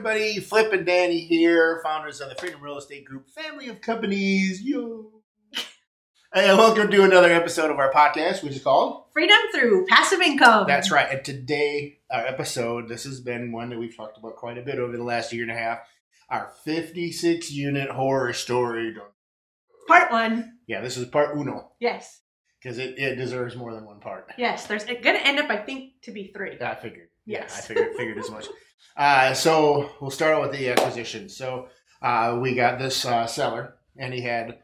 everybody. Flip and Danny here, founders of the Freedom Real Estate Group, family of companies. Yo. Hey, welcome to another episode of our podcast, which is called Freedom Through Passive Income. That's right. And today, our episode, this has been one that we've talked about quite a bit over the last year and a half. Our 56-unit horror story. Part 1. Yeah, this is part uno. Yes. Because it deserves more than one part. Yes, there's going to end up, I think, to be 3. I figured. Yes. Yeah, I figured as much. So we'll start out with the acquisition. So we got this seller, and he had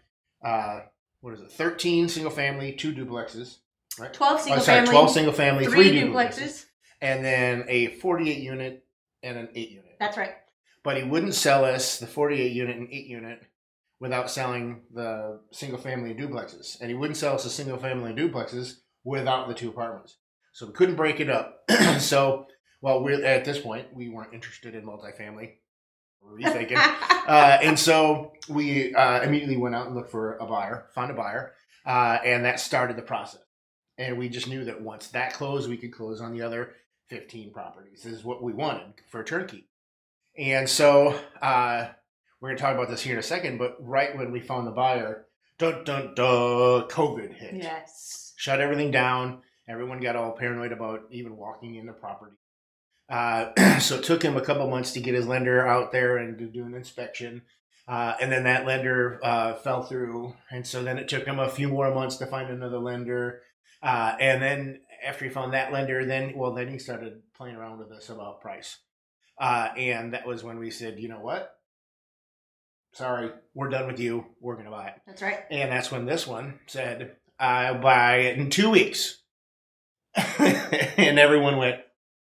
13 single family, 2 duplexes, right? 12 single family, 12 single family, 3 3 duplexes, and then a 48 unit and an 8 unit. That's right. But he wouldn't sell us the 48 unit and 8 unit without selling the single family and duplexes, and he wouldn't sell us the single family and duplexes without the 2 apartments. So we couldn't break it up. So, we're at this point, we weren't interested in multifamily. We're rethinking. And so we immediately went out and looked for a buyer, found a buyer, and that started the process. And we just knew that once that closed, we could close on the other 15 properties. This is what we wanted for a turnkey. And so we're going to talk about this here in a second, but right when we found the buyer, COVID hit. Yes. Shut everything down. Everyone got all paranoid about even walking in the property. So it took him a couple months to get his lender out there and to do an inspection. And then that lender fell through. And so then it took him a few more months to find another lender. And then after he found that lender, then he started playing around with us about price. And that was when we said, you know what? Sorry, we're done with you. We're going to buy it. That's right. And that's when this one said, I'll buy it in 2 weeks. And everyone went,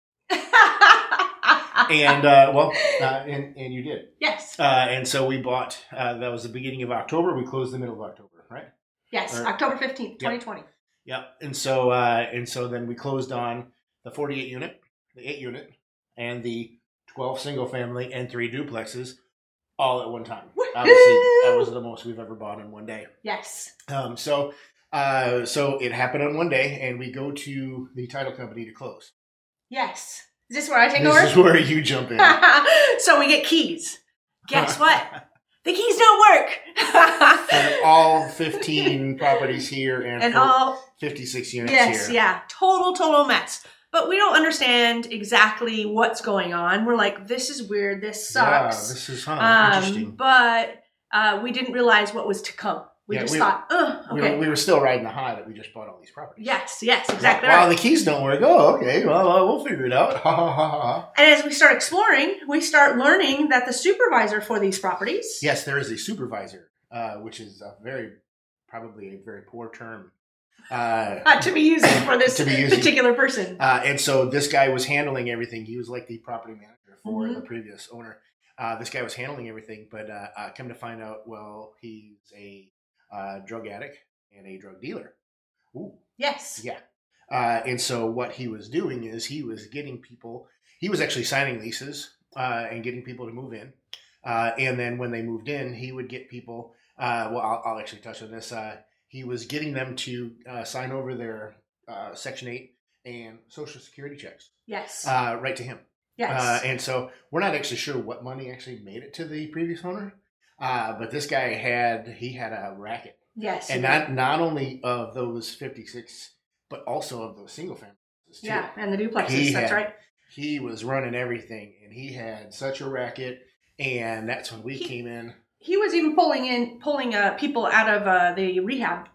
and you did. Yes. And so we bought, that was the beginning of October. We closed the middle of October, right? Yes, October 15th, 2020. Yep. And so then we closed on the 48 unit, the 8 unit, and the 12 single family and 3 duplexes all at one time. Woo-hoo! Obviously, that was the most we've ever bought in one day. Yes. So it happened on one day, and we go to the title company to close. Yes. Is this where I take over? This is where you jump in. So we get keys. Guess what? The keys don't work. And all 15 properties here and all 56 units here. Yes, yeah. Total mess. But we don't understand exactly what's going on. We're like, this is weird. This sucks. Yeah, this is interesting. But we didn't realize what was to come. We thought, okay. We were still riding the high that we just bought all these properties. Yes, exactly. Wow, the keys don't work. Oh, okay. Well, we'll figure it out. And as we start exploring, we start learning that the supervisor for these properties. Yes, there is a supervisor, which is probably a very poor term. To be using for this particular person. And so this guy was handling everything. He was like the property manager for the previous owner. This guy was handling everything, but come to find out, he's a drug addict and a drug dealer. Ooh. Yes. Yeah. And so what he was doing is he was actually signing leases and getting people to move in. And then when they moved in, he would get people, I'll actually touch on this. He was getting them to sign over their Section 8 and Social Security checks. Yes. Right to him. Yes. And so we're not actually sure what money actually made it to the previous owner. But this guy had a racket. Yes. And not only of those 56, but also of those single families too. Yeah, and the duplexes. That's right. He was running everything, and he had such a racket, and that's when we came in. He was even pulling people out of the rehab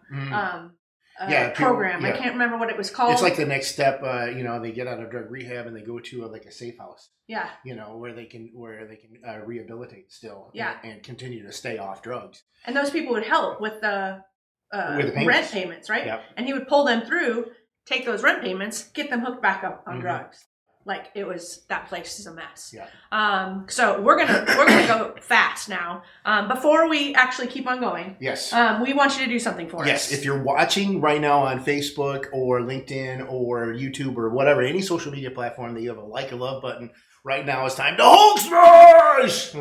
program. I can't remember what it was called. It's like the next step. They get out of drug rehab and they go to a safe house. Yeah. Where they can rehabilitate still. Yeah. And continue to stay off drugs. And those people would help with the rent payments, right? Yep. And he would pull them through, take those rent payments, get them hooked back up on drugs. Like that place is a mess. Yeah. So we're gonna go fast now. Before we actually keep on going. Yes. We want you to do something for us. Yes. If you're watching right now on Facebook or LinkedIn or YouTube or whatever, any social media platform that you have a like or love button, right now it's time to Hulk smash.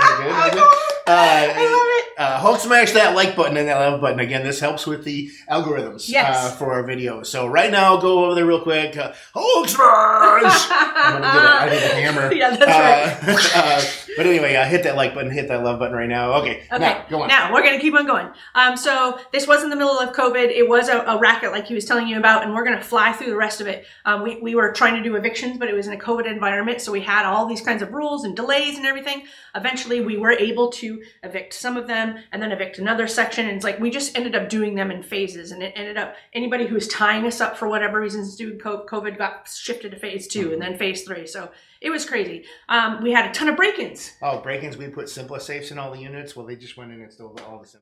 I love it. Hulk smash that like button and that love button. Again, this helps with the algorithms for our videos. So right now, go over there real quick. Hulk smash. I need a hammer. Yeah, that's right. But anyway, hit that like button, hit that love button right now. Okay, now, go on. Now, we're going to keep on going. So this was in the middle of COVID. It was a racket like he was telling you about, and we're going to fly through the rest of it. We were trying to do evictions, but it was in a COVID environment, so we had all these kinds of rules and delays and everything. Eventually, we were able to evict some of them and then evict another section, and it's like we just ended up doing them in phases, and it ended up, anybody who was tying us up for whatever reasons due to COVID got shifted to phase 2 and then phase 3. So it was crazy. We had a ton of break-ins. Oh, break-ins. We put SimpliSafes in all the units. Well, they just went in and stole all the Simple.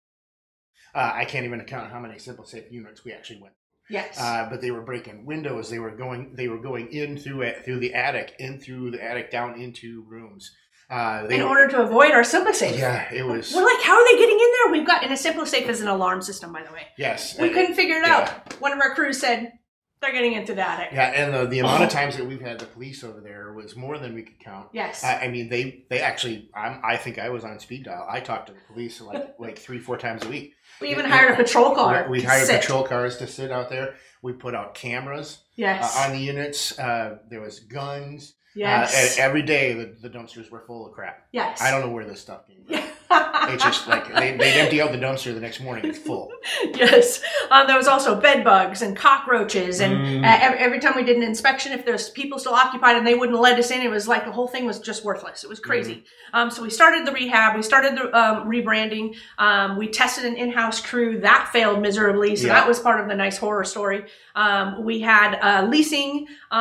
I can't even count how many SimpliSafe units we actually went. Yes. But they were breaking windows. They were going in through the attic, down into rooms. In order to avoid our SimpliSafe. Yeah, it was. We're like, how are they getting in there? We've got, and a SimpliSafe is an alarm system, by the way. Yes. We couldn't figure it out. One of our crews said, they're getting into the attic. Yeah, and the amount of times that we've had the police over there was more than we could count. Yes. I mean, they actually, I think I was on speed dial. I talked to the police like 3-4 times a week. We even hired a patrol car. We hired patrol cars to sit out there. We put out cameras on the units. There was guns. Yes. And every day the dumpsters were full of crap. Yes. I don't know where this stuff came from. It's just like they'd empty out the dumpster the next morning. It's full. Yes. There was also bed bugs and cockroaches. And every time we did an inspection, if there's people still occupied and they wouldn't let us in, it was like the whole thing was just worthless. It was crazy. So we started the rehab. We started the rebranding. We tested an in-house crew. That failed miserably. So that was part of the nice horror story. We had leasing.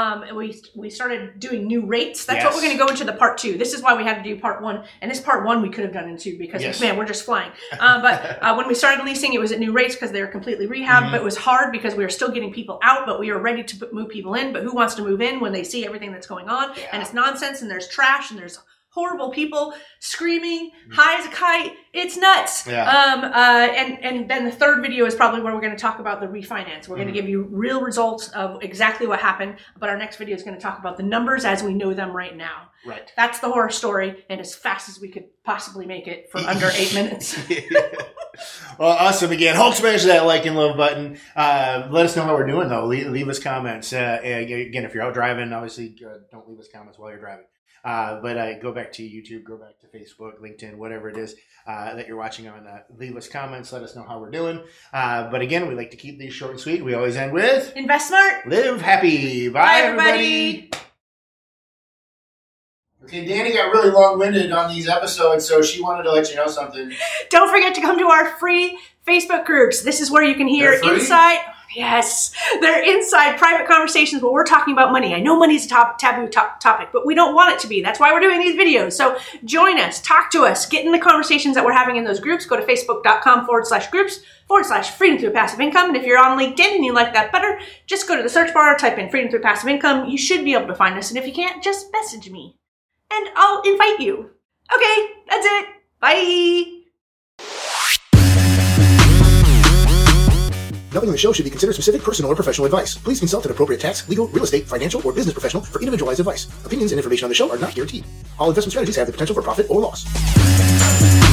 We started doing new rates. That's what we're going to go into the part 2. This is why we had to do part 1. And this part 1 we could have done in 2 because, man, we're just flying. But when we started leasing, it was at new rates because they were completely rehabbed. But it was hard because we were still getting people out, but we were ready to move people in. But who wants to move in when they see everything that's going on? Yeah. And it's nonsense and there's trash and there's horrible people screaming, high as a kite. It's nuts. Yeah. And then the third video is probably where we're going to talk about the refinance. We're going to give you real results of exactly what happened. But our next video is going to talk about the numbers as we know them right now. Right. That's the horror story, and as fast as we could possibly make it for under 8 minutes. Well, awesome. Again, Hulk, smash that like and love button. Let us know how we're doing, though. Leave us comments. Again, if you're out driving, obviously don't leave us comments while you're driving. But go back to YouTube, go back to Facebook, LinkedIn, whatever it is that you're watching on. Leave us comments. Let us know how we're doing. But again, we like to keep these short and sweet. We always end with invest smart, live happy. Bye, everybody. Okay, Danny got really long-winded on these episodes, so she wanted to let you know something. Don't forget to come to our free Facebook groups. This is where you can hear inside. Yes, they're inside private conversations where we're talking about money. I know money's a taboo topic, but we don't want it to be. That's why we're doing these videos. So join us, talk to us, get in the conversations that we're having in those groups. Go to facebook.com/groups/freedom through passive income. And if you're on LinkedIn and you like that better, just go to the search bar, type in freedom through passive income. You should be able to find us. And if you can't, just message me and I'll invite you. Okay, that's it. Bye. Nothing in the show should be considered specific personal or professional advice. Please consult an appropriate tax, legal, real estate, financial, or business professional for individualized advice. Opinions and information on the show are not guaranteed. All investment strategies have the potential for profit or loss.